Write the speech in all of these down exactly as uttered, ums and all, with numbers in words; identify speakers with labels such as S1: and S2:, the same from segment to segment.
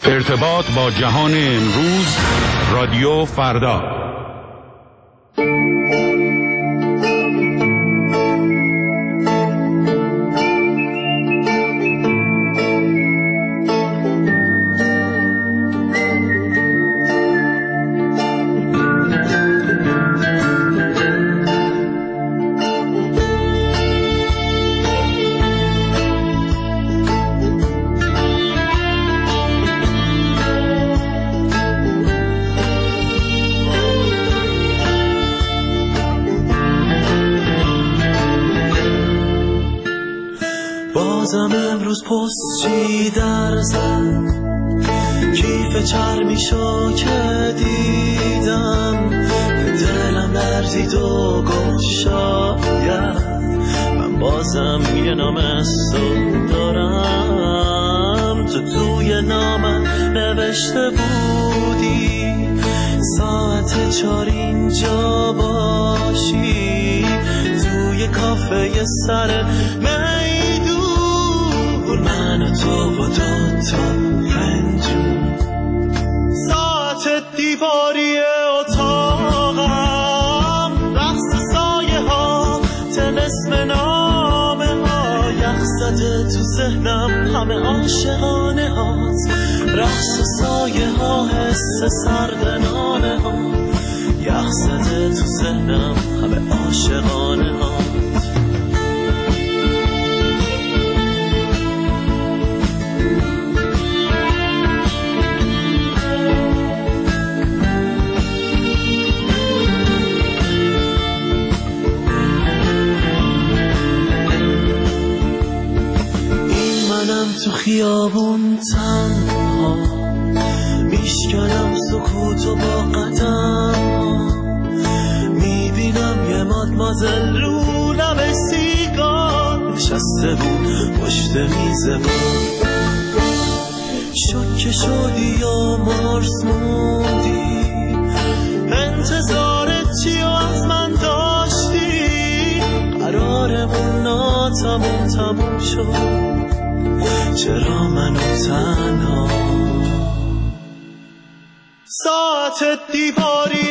S1: ارتباط با جهان امروز، رادیو فردا.
S2: بازم امروز پستچی در زد، کیف چرمیشو که دیدم دلم لرزید و گفت شاید من بازم یه نام استون دارم. تو توی نامم نوشته بودی ساعت چار اینجا باشی، توی کافه سر میدون من و تو و دوتا فنجون، ساعت دیواری اتاقم، رقص سایه ها، طلسم نامه ها، یخ زده تو ذهنم همه عاشقانه هات، رقص سایه ها، حس سرد نامه ها، یخ زده تو ذهنم همه عاشقانه هات. تو خیابون تنها میشکنم سکوت و با قدم، میبینم یه مادمازل رو لب سیگار نشسته بود پشت میز با، شوکه شدی یا مارس موندی، انتظارت چی و از من داشتی، قرارمون ناتموم تموم شد، چرا منو تنها، ساعت دیواری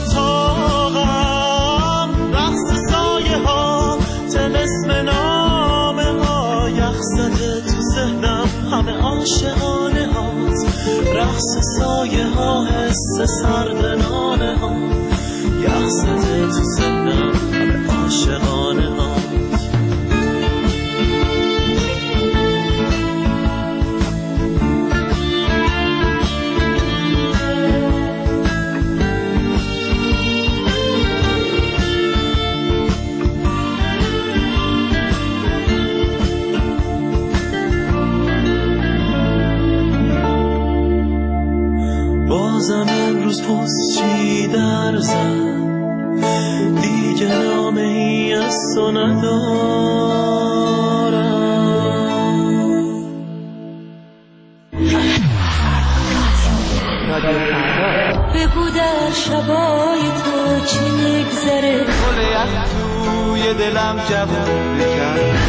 S2: اتاقم، رقص سایه ها، طلسم نامه ها، یخ زده تو ذهنم همه عاشقانه هات، رقص سایه ها، حس سرد نامه ها، یخ زده تو ذهنم همه عاشقانه هات. بازم امروز پستچی در زد، دیگه نامه ای از تو ندارم.
S3: بگو در شبای تو چی میگذره،
S4: گله از توی دلم جوون بکن،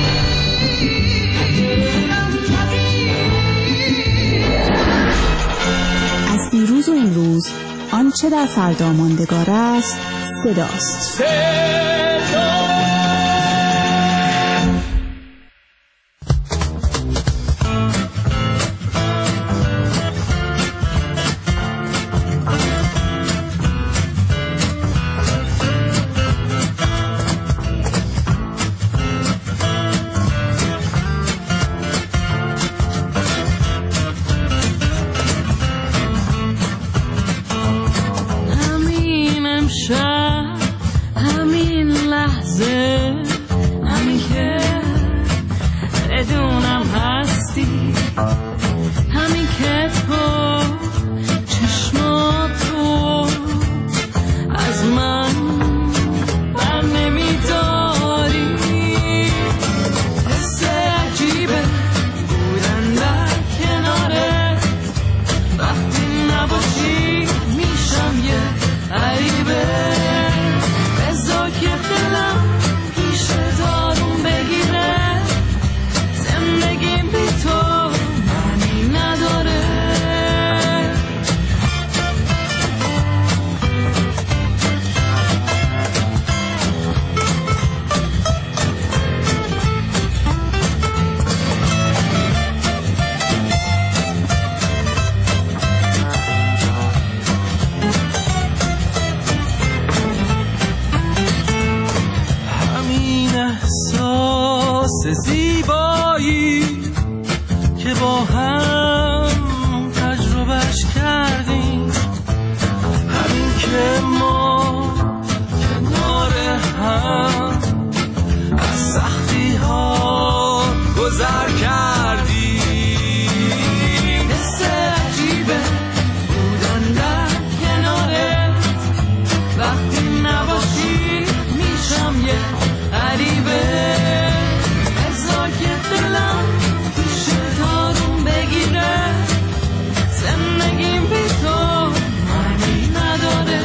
S5: دیروز و امروز آنچه در فردا ماندگار است صداست.
S3: همین لحظه، همین که بدونم هستی، همین که تو چشماتو از من بر نمیداری، حس عجیبه بودن در کناره، وقتی نباشی میشم یه غریبه، بذار که دلم پیش دارم بگیره، زندگیم بی تو
S2: هم تجربهش کردیم، همین که ما کنار هم از سختی ها گذر کردیم. حس عجیبه بودن در کنارت، وقتی نباشی میشم یه غریبه. بذار که دلم توش آروم بگیره، زندگیم بی تو معنی نداره.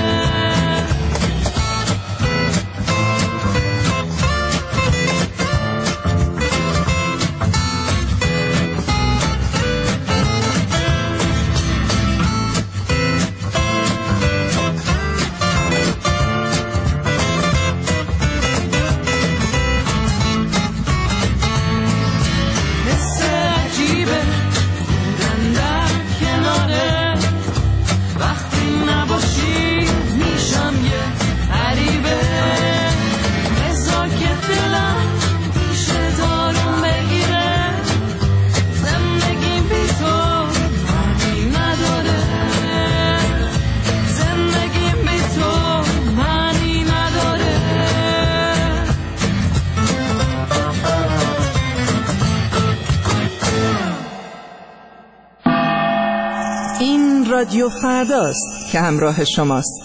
S6: رادیو فرداست که همراه شماست.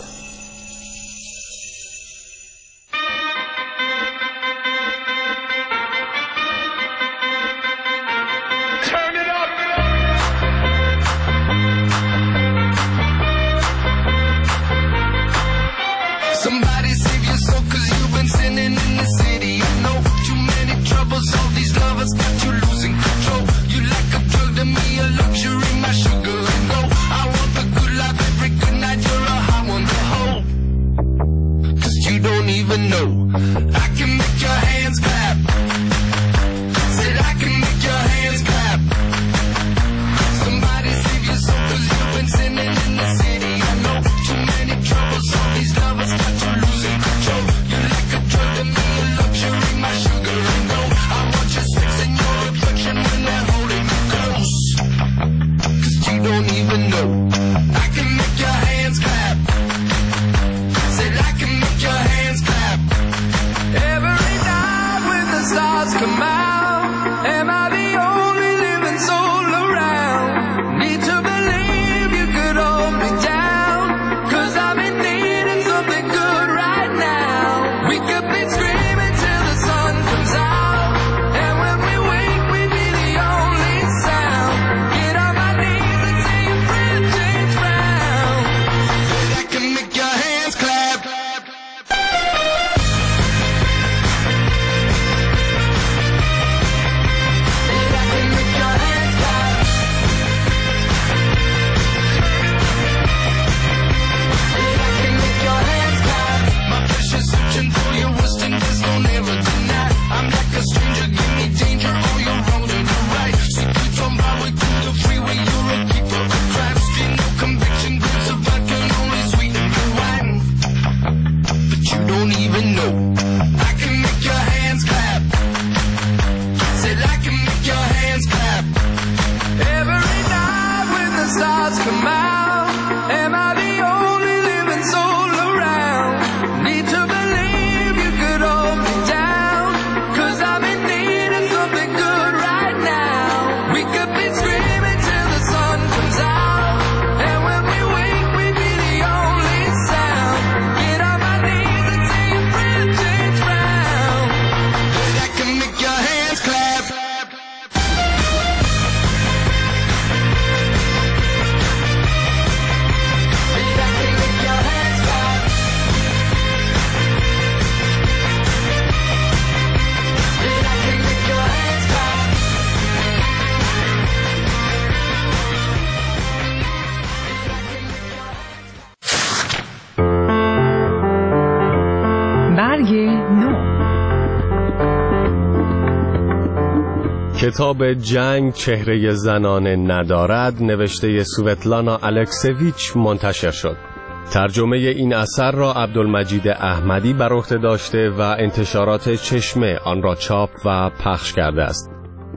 S7: کتاب جنگ چهره زنانه ندارد نوشته سوتلانا الکسیویچ منتشر شد. ترجمه این اثر را عبدالمجید احمدی بر عهده داشته و انتشارات چشمه آن را چاپ و پخش کرده است.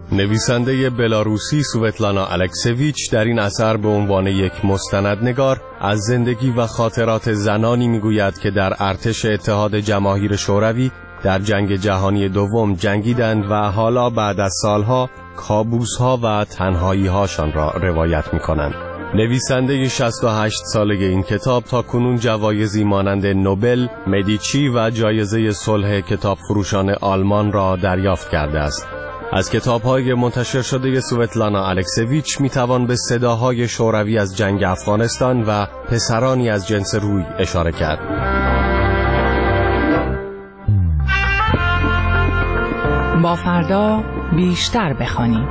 S7: نویسنده بلاروسی سوتلانا الکسیویچ در این اثر به عنوان یک مستندنگار از زندگی و خاطرات زنانی میگوید که در ارتش اتحاد جماهیر شوروی در جنگ جهانی دوم جنگیدند و حالا بعد از سالها کابوس‌ها و تنهایی‌هاشان را روایت می‌کنند. نویسنده شصت و هشت ساله این کتاب تا کنون جوایزی مانند نوبل، مدیچی و جایزه صلح کتاب فروشان آلمان را دریافت کرده است. از کتاب‌های منتشر شده سوتلانا الکسیویچ می‌توان به صداهای شوروی از جنگ افغانستان و پسرانی از جنس روی اشاره کرد.
S8: با فردا بیشتر بخوانیم.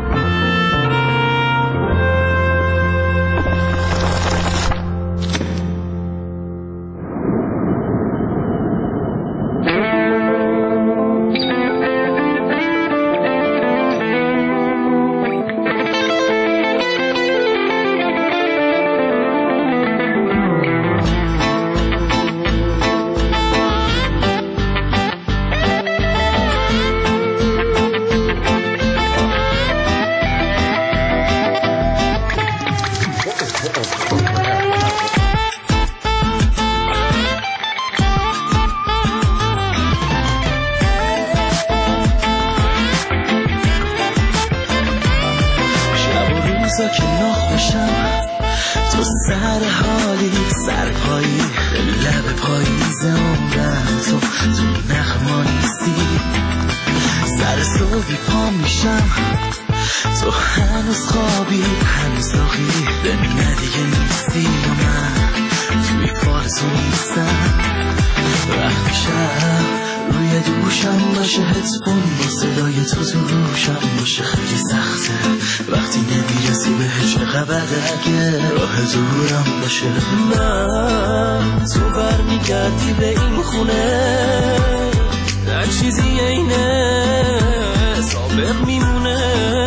S2: روزا که ناخوشم تو سر حالی سر پایی لب پاییز عمرم تو تو نخمانیستی سر صبحی پا میشم تو هنوز خوابی هنوز داغی به من دیگه نیستی و من توی فارزو نیستم وقتی شب روی دوشم باشه هدفون با صدای تو تو روشم باشه خیلی سخته وقتی نمیرسی به چقدر اگه راه دورم باشه من تو برمیگردی به این خونه در چیزی اینه سابق میمونه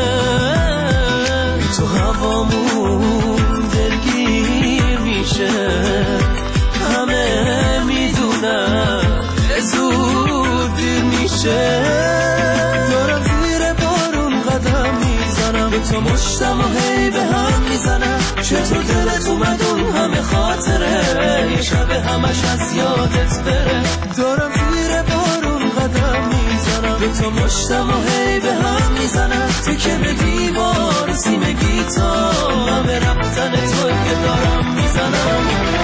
S2: تو هوامون دلگیر میشه همه میدونم زود دیر میشه دارم زیر بارون قدم میزنم به تو مشتم و هی به هم میزنم چطور دلت اومد اون همه خاطره یه شب همش از یادت بره دارم زیر بارون قدم میزنم به تو مشتم و هی به هم میزنم تو که به دیوار سیم گیتار همه رفتن تو که دارم میزنم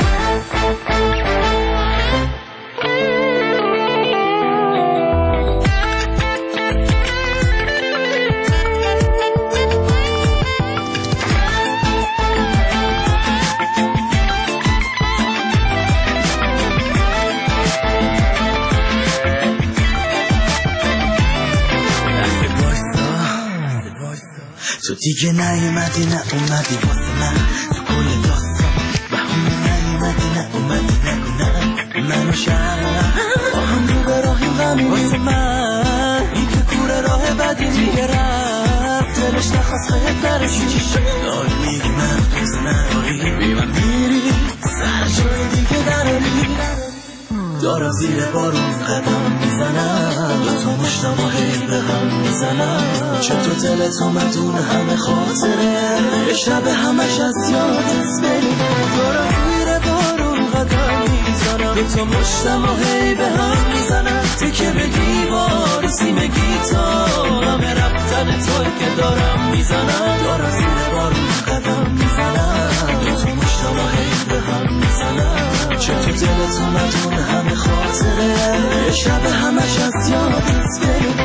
S2: تو دیگه نیومدی نه اومدی واسه من تو کل داستان بهونه نیومدی نه اومدی نگو نه منو شرم با هم رو به راهیم غمی واسه من این که کوره راه بدی میگه رفت دلش نخواست خیلی درشی داری میگی من دوست نداری بی من میری سر جای دیگه دراری دارم زیر بارون قدم میزنم دو تا مشتم و هی به هم میزنم چطور دلت اومد اون همه خاطره یه شب همش از یادت بری دارم زیر بارون قدم میزنم دو تا مشتم و هی به هم میزنم تو که به دیوار سیم گیتار همه رفتن تو که دارم میزنم دارم زیر بارون قدم میزنم دو تا مشتم و هی به هم میزنم چطور دلت اومد اون همه خاطره یه شب همش از یادت بری